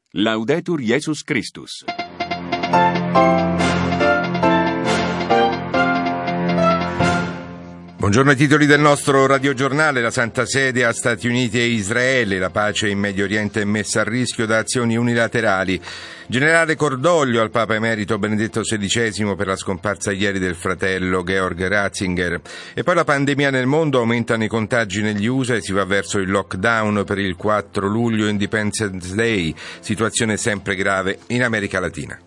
Laudetur Jesus Christus. Buongiorno ai titoli del nostro radiogiornale. La Santa Sede a Stati Uniti e Israele. La pace in Medio Oriente è messa a rischio da azioni unilaterali. Generale cordoglio al Papa Emerito Benedetto XVI per la scomparsa ieri del fratello Georg Ratzinger. E poi la pandemia nel mondo, aumentano i contagi negli USA e si va verso il lockdown per il 4 luglio Independence Day. Situazione sempre grave in America Latina.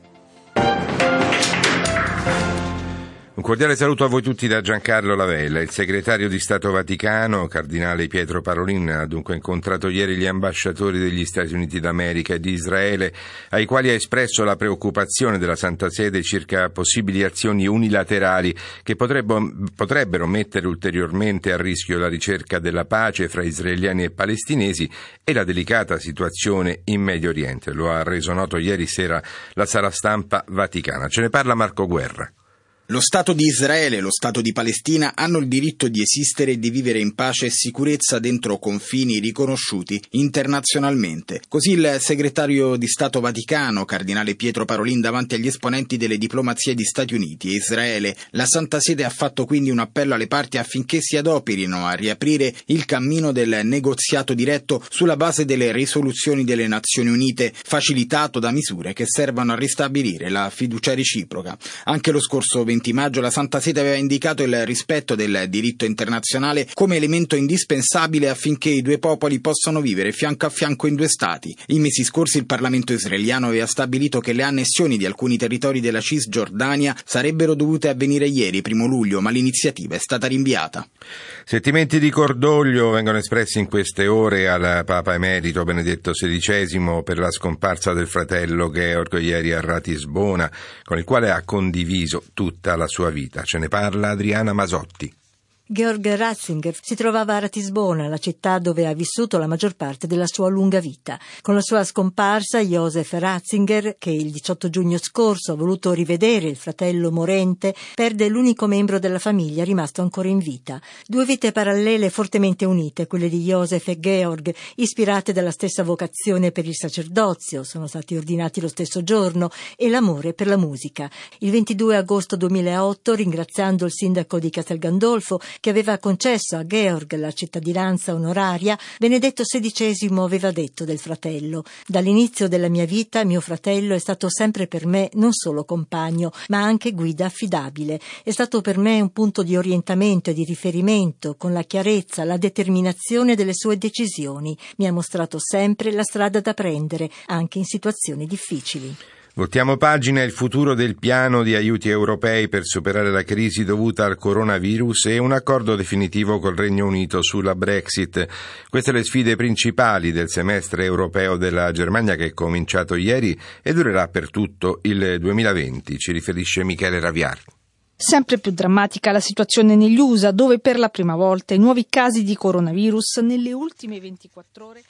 Un cordiale saluto a voi tutti da Giancarlo Lavella. Il segretario di Stato Vaticano, cardinale Pietro Parolin, ha dunque incontrato ieri gli ambasciatori degli Stati Uniti d'America e di Israele, ai quali ha espresso la preoccupazione della Santa Sede circa possibili azioni unilaterali che potrebbero mettere ulteriormente a rischio la ricerca della pace fra israeliani e palestinesi e la delicata situazione in Medio Oriente. Lo ha reso noto ieri sera la sala stampa vaticana. Ce ne parla Marco Guerra. Lo Stato di Israele e lo Stato di Palestina hanno il diritto di esistere e di vivere in pace e sicurezza dentro confini riconosciuti internazionalmente. Così il segretario di Stato Vaticano, cardinale Pietro Parolin, davanti agli esponenti delle diplomazie di Stati Uniti e Israele. La Santa Sede ha fatto quindi un appello alle parti affinché si adoperino a riaprire il cammino del negoziato diretto sulla base delle risoluzioni delle Nazioni Unite, facilitato da misure che servano a ristabilire la fiducia reciproca. Anche lo scorso 20 maggio la Santa Sede aveva indicato il rispetto del diritto internazionale come elemento indispensabile affinché i due popoli possano vivere fianco a fianco in due stati. I mesi scorsi il Parlamento israeliano aveva stabilito che le annessioni di alcuni territori della Cisgiordania sarebbero dovute avvenire ieri, 1 luglio, ma l'iniziativa è stata rinviata. Sentimenti di cordoglio vengono espressi in queste ore al Papa Emerito Benedetto XVI per la scomparsa del fratello Georg ieri a Ratisbona, con il quale ha condiviso tutta la sua vita. Ce ne parla Adriana Masotti. Georg Ratzinger si trovava a Ratisbona, la città dove ha vissuto la maggior parte della sua lunga vita. Con la sua scomparsa, Josef Ratzinger, che il 18 giugno scorso ha voluto rivedere il fratello morente, perde l'unico membro della famiglia rimasto ancora in vita. Due vite parallele fortemente unite, quelle di Josef e Georg, ispirate dalla stessa vocazione per il sacerdozio, sono stati ordinati lo stesso giorno, e l'amore per la musica. Il 22 agosto 2008, ringraziando il sindaco di Castel Gandolfo, che aveva concesso a Georg la cittadinanza onoraria, Benedetto XVI aveva detto del fratello: dall'inizio della mia vita mio fratello è stato sempre per me non solo compagno, ma anche guida affidabile. È stato per me un punto di orientamento e di riferimento, con la chiarezza, la determinazione delle sue decisioni. Mi ha mostrato sempre la strada da prendere, anche in situazioni difficili. Voltiamo pagina. Il futuro del piano di aiuti europei per superare la crisi dovuta al coronavirus e un accordo definitivo col Regno Unito sulla Brexit. Queste le sfide principali del semestre europeo della Germania, che è cominciato ieri e durerà per tutto il 2020. Ci riferisce Michele Raviar. Sempre più drammatica la situazione negli USA, dove per la prima volta i nuovi casi di coronavirus nelle ultime 24 ore...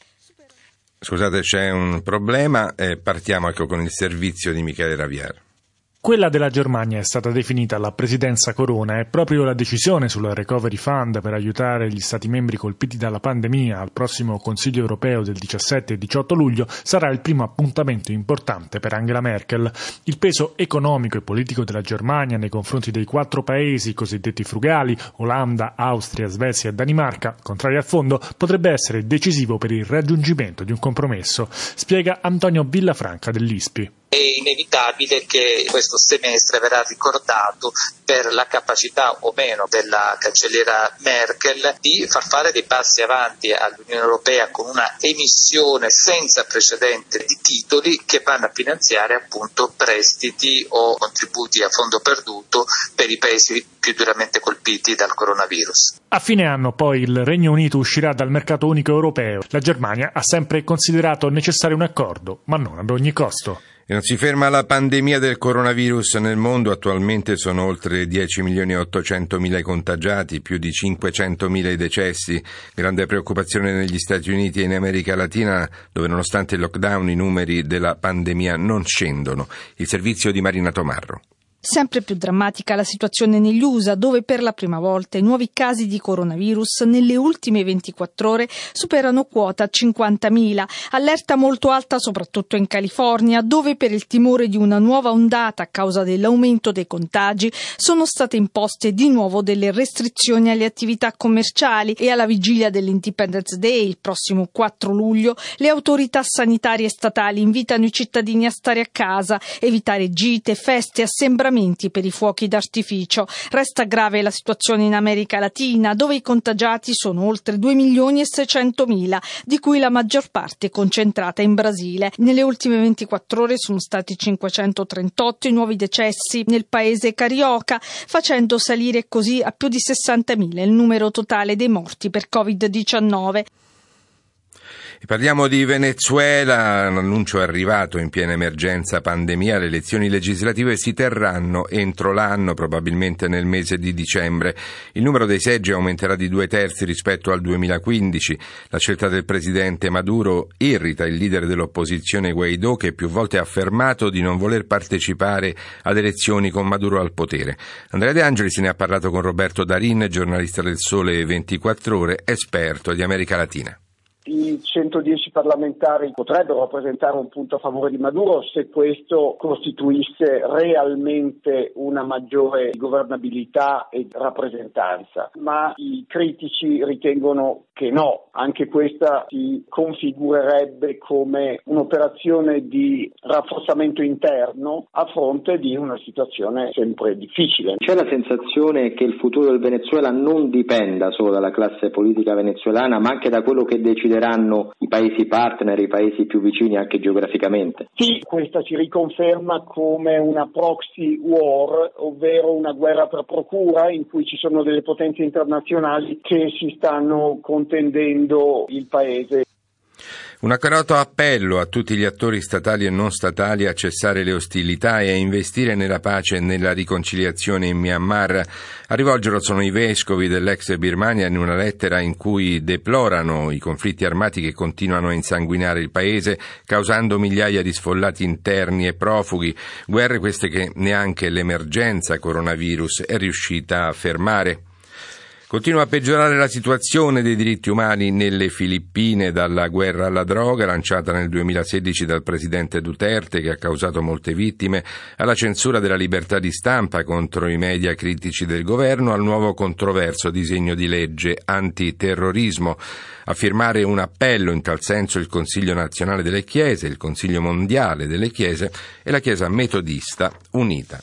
Scusate, c'è un problema, partiamo con il servizio di Michele Ravier. Quella della Germania è stata definita la presidenza corona e proprio la decisione sul Recovery Fund per aiutare gli Stati membri colpiti dalla pandemia al prossimo Consiglio europeo del 17 e 18 luglio sarà il primo appuntamento importante per Angela Merkel. Il peso economico e politico della Germania nei confronti dei 4 paesi cosiddetti frugali, Olanda, Austria, Svezia e Danimarca, contrari al fondo, potrebbe essere decisivo per il raggiungimento di un compromesso, spiega Antonio Villafranca dell'ISPI. È inevitabile che questo semestre verrà ricordato per la capacità o meno della cancelliera Merkel di far fare dei passi avanti all'Unione Europea con una emissione senza precedente di titoli che vanno a finanziare appunto prestiti o contributi a fondo perduto per i paesi più duramente colpiti dal coronavirus. A fine anno poi il Regno Unito uscirà dal mercato unico europeo. La Germania ha sempre considerato necessario un accordo, ma non ad ogni costo. E non si ferma la pandemia del coronavirus nel mondo. Attualmente sono oltre 10.800.000 i contagiati, più di 500.000 i decessi. Grande preoccupazione negli Stati Uniti e in America Latina, dove nonostante il lockdown i numeri della pandemia non scendono. Il servizio di Marina Tomarro. Sempre più drammatica la situazione negli USA, dove per la prima volta i nuovi casi di coronavirus nelle ultime 24 ore superano quota 50.000. Allerta molto alta soprattutto in California, dove per il timore di una nuova ondata a causa dell'aumento dei contagi sono state imposte di nuovo delle restrizioni alle attività commerciali e alla vigilia dell'Independence Day, il prossimo 4 luglio, le autorità sanitarie statali invitano i cittadini a stare a casa, evitare gite, feste, assembramenti per i fuochi d'artificio. Resta grave la situazione in America Latina, dove i contagiati sono oltre 2.600.000, di cui la maggior parte concentrata in Brasile. Nelle ultime 24 ore sono stati 538 i nuovi decessi nel paese carioca, facendo salire così a più di 60.000 il numero totale dei morti per Covid-19. Parliamo di Venezuela, l'annuncio è arrivato in piena emergenza pandemia, le elezioni legislative si terranno entro l'anno, probabilmente nel mese di dicembre. Il numero dei seggi aumenterà di 2/3 rispetto al 2015. La scelta del presidente Maduro irrita il leader dell'opposizione Guaidó, che più volte ha affermato di non voler partecipare ad elezioni con Maduro al potere. Andrea De Angeli se ne ha parlato con Roberto Darin, giornalista del Sole 24 Ore, esperto di America Latina. I 110 parlamentari potrebbero rappresentare un punto a favore di Maduro se questo costituisse realmente una maggiore governabilità e rappresentanza, ma i critici ritengono che no, anche questa si configurerebbe come un'operazione di rafforzamento interno a fronte di una situazione sempre difficile. C'è la sensazione che il futuro del Venezuela non dipenda solo dalla classe politica venezuelana, ma anche da quello che decideranno i paesi partner, i paesi più vicini anche geograficamente? Sì, questa si riconferma come una proxy war, ovvero una guerra per procura in cui ci sono delle potenze internazionali che si stanno contendendo il paese. Un accorato appello a tutti gli attori statali e non statali a cessare le ostilità e a investire nella pace e nella riconciliazione in Myanmar. A rivolgerlo sono i vescovi dell'ex Birmania in una lettera in cui deplorano i conflitti armati che continuano a insanguinare il paese, causando migliaia di sfollati interni e profughi. Guerre queste che neanche l'emergenza coronavirus è riuscita a fermare. Continua a peggiorare la situazione dei diritti umani nelle Filippine dalla guerra alla droga lanciata nel 2016 dal presidente Duterte, che ha causato molte vittime, alla censura della libertà di stampa contro i media critici del governo, al nuovo controverso disegno di legge antiterrorismo. A firmare un appello in tal senso il Consiglio Nazionale delle Chiese, il Consiglio Mondiale delle Chiese e la Chiesa Metodista Unita.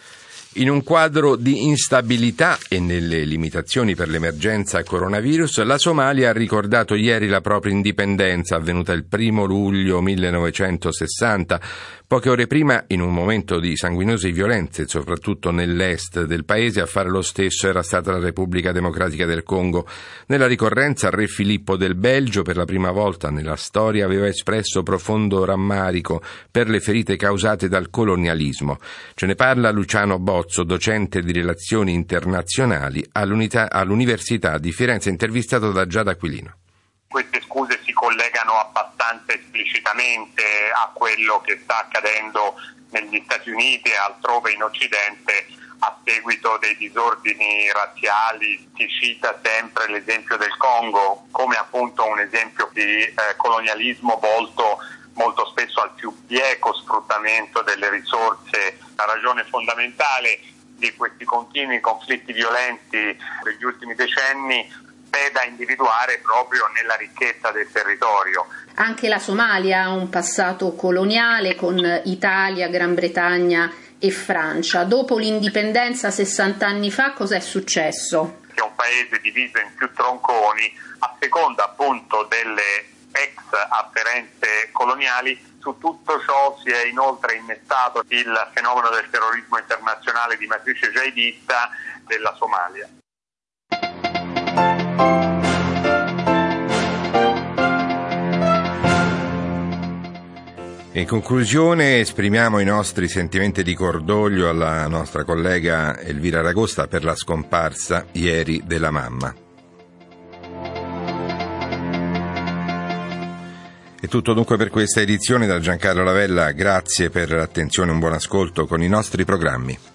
In un quadro di instabilità e nelle limitazioni per l'emergenza coronavirus, la Somalia ha ricordato ieri la propria indipendenza, avvenuta il 1 luglio 1960. Poche ore prima, in un momento di sanguinose violenze, soprattutto nell'est del paese, a fare lo stesso era stata la Repubblica Democratica del Congo. Nella ricorrenza, Re Filippo del Belgio, per la prima volta nella storia, aveva espresso profondo rammarico per le ferite causate dal colonialismo. Ce ne parla Luciano Bozzo, docente di relazioni internazionali all'Università di Firenze, intervistato da Giada Aquilino. Queste scuse si collegano abbastanza esplicitamente a quello che sta accadendo negli Stati Uniti e altrove in Occidente a seguito dei disordini razziali. Si cita sempre l'esempio del Congo come appunto un esempio di colonialismo volto molto spesso al più bieco sfruttamento delle risorse. La ragione fondamentale di questi continui conflitti violenti degli ultimi decenni è da individuare proprio nella ricchezza del territorio. Anche la Somalia ha un passato coloniale con Italia, Gran Bretagna e Francia. Dopo l'indipendenza 60 anni fa cosa è successo? È un paese diviso in più tronconi a seconda appunto delle ex afferenze coloniali. Su tutto ciò si è inoltre innestato il fenomeno del terrorismo internazionale di matrice jihadista della Somalia. In conclusione esprimiamo i nostri sentimenti di cordoglio alla nostra collega Elvira Ragosta per la scomparsa ieri della mamma. È tutto dunque per questa edizione da Giancarlo Lavella, grazie per l'attenzione e un buon ascolto con i nostri programmi.